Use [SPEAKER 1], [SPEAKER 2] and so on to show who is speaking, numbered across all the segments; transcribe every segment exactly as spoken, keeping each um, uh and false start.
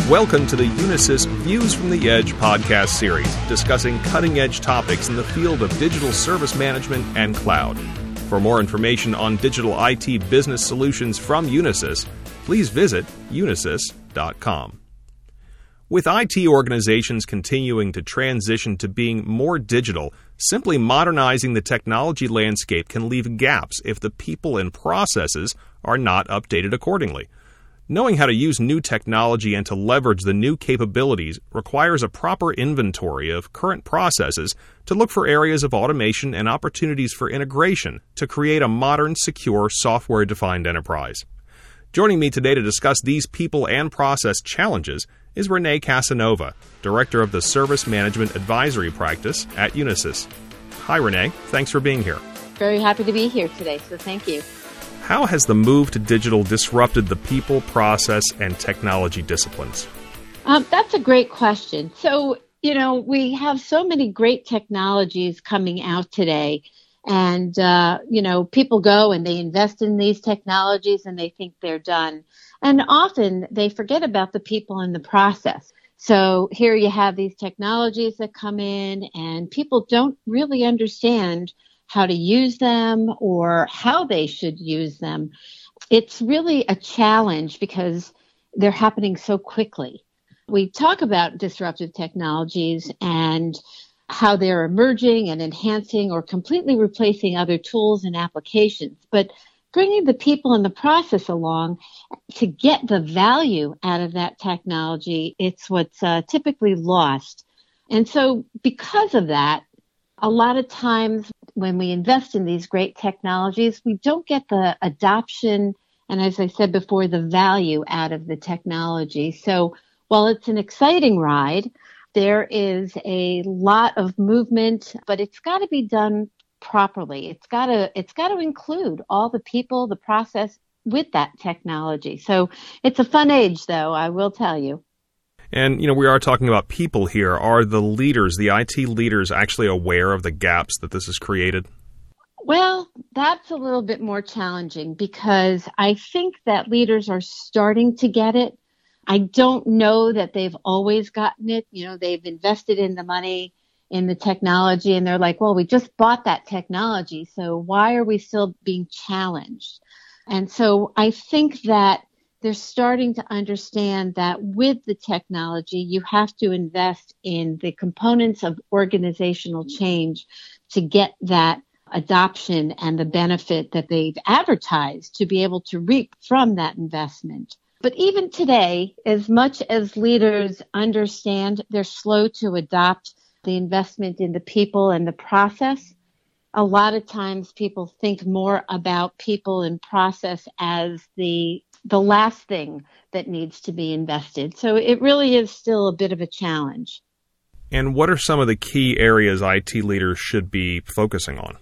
[SPEAKER 1] Welcome to the Unisys Views from the Edge podcast series, discussing cutting-edge topics in the field of digital service management and cloud. For more information on digital I T business solutions from Unisys, please visit unisys dot com. With I T organizations continuing to transition to being more digital, simply modernizing the technology landscape can leave gaps if the people and processes are not updated accordingly. Knowing how to use new technology and to leverage the new capabilities requires a proper inventory of current processes to look for areas of automation and opportunities for integration to create a modern, secure, software-defined enterprise. Joining me today to discuss these people and process challenges is Renee Casanova, Director of the Service Management Advisory Practice at Unisys. Hi, Renee. Thanks for being here.
[SPEAKER 2] Very happy to be here today, so thank you.
[SPEAKER 1] How has the move to digital disrupted the people, process, and technology disciplines?
[SPEAKER 2] Um, that's a great question. So, you know, we have so many great technologies coming out today. And, uh, you know, people go and they invest in these technologies and they think they're done. And often they forget about the people in the process. So here you have these technologies that come in and people don't really understand how to use them or how they should use them. It's really a challenge because they're happening so quickly. We talk about disruptive technologies and how they're emerging and enhancing or completely replacing other tools and applications, but bringing the people in the process along to get the value out of that technology, it's what's uh, typically lost. And so because of that, a lot of times when we invest in these great technologies, we don't get the adoption and, as I said before, the value out of the technology. So while it's an exciting ride, there is a lot of movement, but it's got to be done properly. It's got to it's got to include all the people, the process with that technology. So it's a fun age, though, I will tell you.
[SPEAKER 1] And, you know, we are talking about people here. Are the leaders, the I T leaders, actually aware of the gaps that this has created?
[SPEAKER 2] Well, that's a little bit more challenging because I think that leaders are starting to get it. I don't know that they've always gotten it. You know, they've invested in the money, in the technology, and they're like, well, we just bought that technology, so why are we still being challenged? And so I think that they're starting to understand that with the technology, you have to invest in the components of organizational change to get that adoption and the benefit that they've advertised to be able to reap from that investment. But even today, as much as leaders understand they're slow to adopt the investment in the people and the process, a lot of times people think more about people and process as the the last thing that needs to be invested. So it really is still a bit of a challenge.
[SPEAKER 1] And what are some of the key areas I T leaders should be focusing on?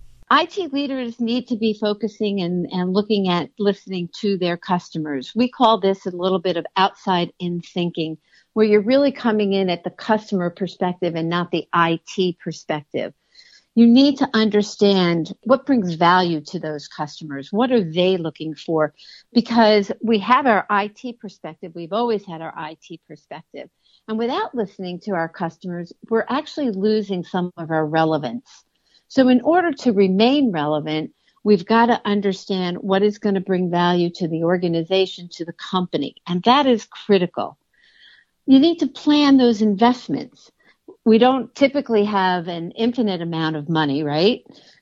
[SPEAKER 2] I T leaders need to be focusing and, and looking at listening to their customers. We call this a little bit of outside-in thinking, where you're really coming in at the customer perspective and not the I T perspective. You need to understand what brings value to those customers. What are they looking for? Because we have our I T perspective. We've always had our I T perspective. And without listening to our customers, we're actually losing some of our relevance. So in order to remain relevant, we've got to understand what is going to bring value to the organization, to the company. And that is critical. You need to plan those investments. We don't typically have an infinite amount of money, right?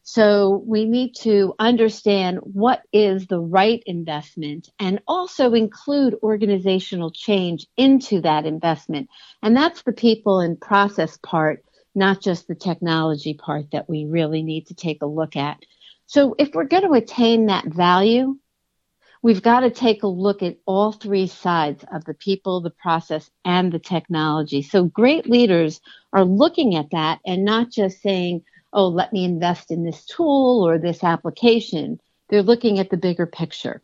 [SPEAKER 2] So we need to understand what is the right investment and also include organizational change into that investment. And that's the people and process part, not just the technology part that we really need to take a look at. So if we're going to attain that value, we've got to take a look at all three sides of the people, the process, and the technology. So great leaders are looking at that and not just saying, oh, let me invest in this tool or this application. They're looking at the bigger picture.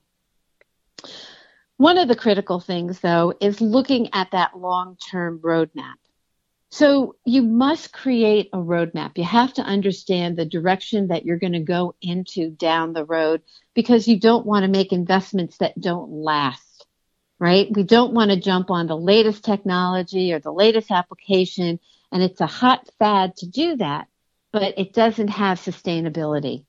[SPEAKER 2] One of the critical things, though, is looking at that long-term roadmap. So you must create a roadmap. You have to understand the direction that you're going to go into down the road because you don't want to make investments that don't last. right? We don't want to jump on the latest technology or the latest application, and it's a hot fad to do that, but it doesn't have sustainability.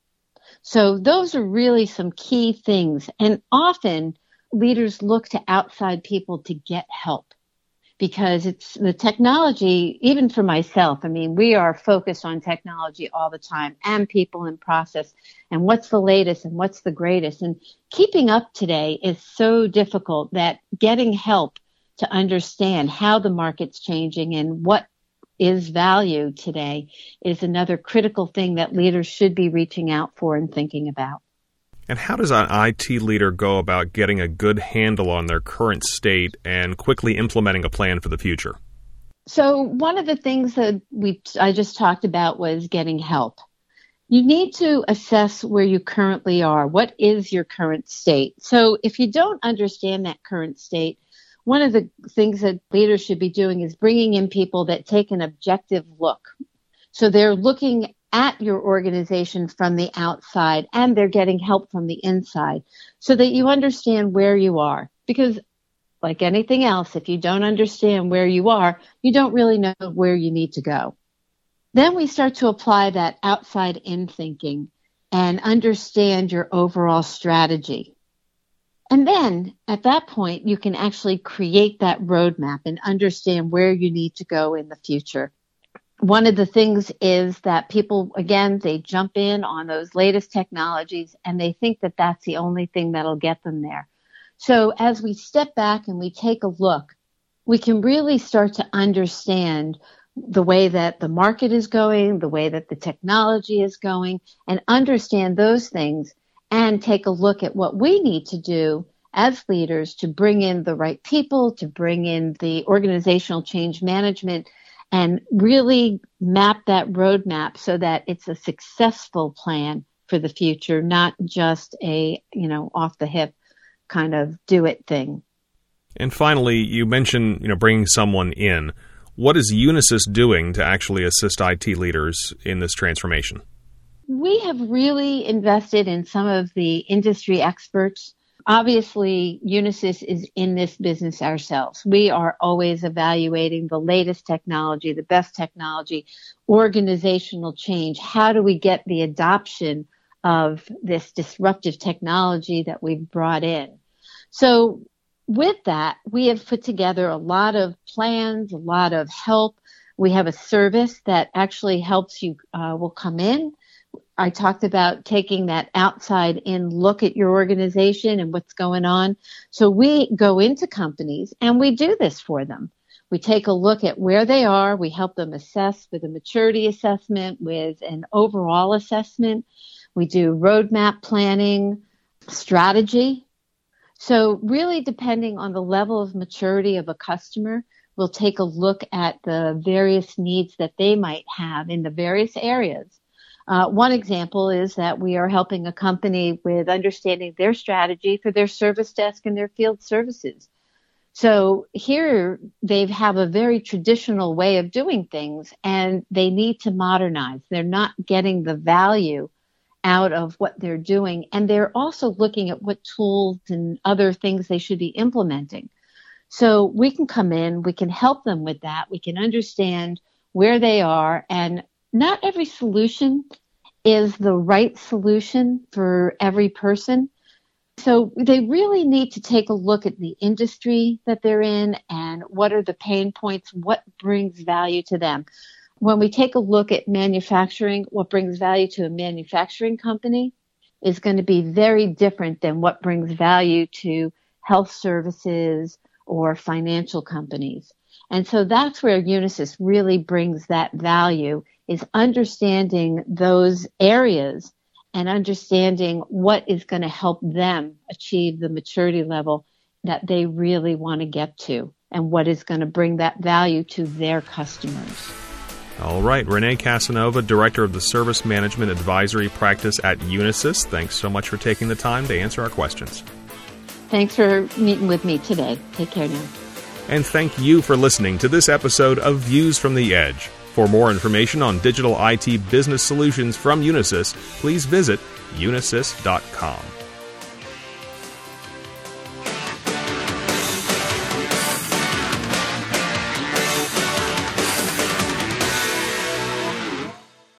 [SPEAKER 2] So those are really some key things. And often leaders look to outside people to get help because it's the technology, even for myself. I mean, we are focused on technology all the time and people and process and what's the latest and what's the greatest. And keeping up today is so difficult that getting help to understand how the market's changing and what is value today is another critical thing that leaders should be reaching out for and thinking about.
[SPEAKER 1] And how does an I T leader go about getting a good handle on their current state and quickly implementing a plan for the future?
[SPEAKER 2] So one of the things that we I just talked about was getting help. You need to assess where you currently are. What is your current state? So if you don't understand that current state, one of the things that leaders should be doing is bringing in people that take an objective look. So they're looking at your organization from the outside and they're getting help from the inside so that you understand where you are. Because like anything else, if you don't understand where you are, you don't really know where you need to go. Then we start to apply that outside in thinking and understand your overall strategy. And then at that point, you can actually create that roadmap and understand where you need to go in the future. One of the things is that people, again, they jump in on those latest technologies and they think that that's the only thing that'll get them there. So as we step back and we take a look, we can really start to understand the way that the market is going, the way that the technology is going, and understand those things and take a look at what we need to do as leaders to bring in the right people, to bring in the organizational change management, and really map that roadmap so that it's a successful plan for the future, not just a, you know, off the hip kind of do it thing.
[SPEAKER 1] And finally, you mentioned, you know, bringing someone in. What is Unisys doing to actually assist I T leaders in this transformation?
[SPEAKER 2] We have really invested in some of the industry experts. Obviously, Unisys is in this business ourselves. We are always evaluating the latest technology, the best technology, organizational change. How do we get the adoption of this disruptive technology that we've brought in? So with that, we have put together a lot of plans, a lot of help. We have a service that actually helps you, uh, will come in. I talked about taking that outside in look at your organization and what's going on. So we go into companies and we do this for them. We take a look at where they are. We help them assess with a maturity assessment, with an overall assessment. We do roadmap planning, strategy. So really depending on the level of maturity of a customer, we'll take a look at the various needs that they might have in the various areas. Uh, one example is that we are helping a company with understanding their strategy for their service desk and their field services. So here they have a very traditional way of doing things and they need to modernize. They're not getting the value out of what they're doing. And they're also looking at what tools and other things they should be implementing. So we can come in, we can help them with that. We can understand where they are, and not every solution is the right solution for every person. So they really need to take a look at the industry that they're in and what are the pain points, what brings value to them. When we take a look at manufacturing, what brings value to a manufacturing company is going to be very different than what brings value to health services or financial companies. And so that's where Unisys really brings that value, is understanding those areas and understanding what is going to help them achieve the maturity level that they really want to get to and what is going to bring that value to their customers.
[SPEAKER 1] All right, Renee Casanova, Director of the Service Management Advisory Practice at Unisys, thanks so much for taking the time to answer our questions.
[SPEAKER 2] Thanks for meeting with me today. Take care now.
[SPEAKER 1] And thank you for listening to this episode of Views from the Edge. For more information on digital I T business solutions from Unisys, please visit unisys dot com.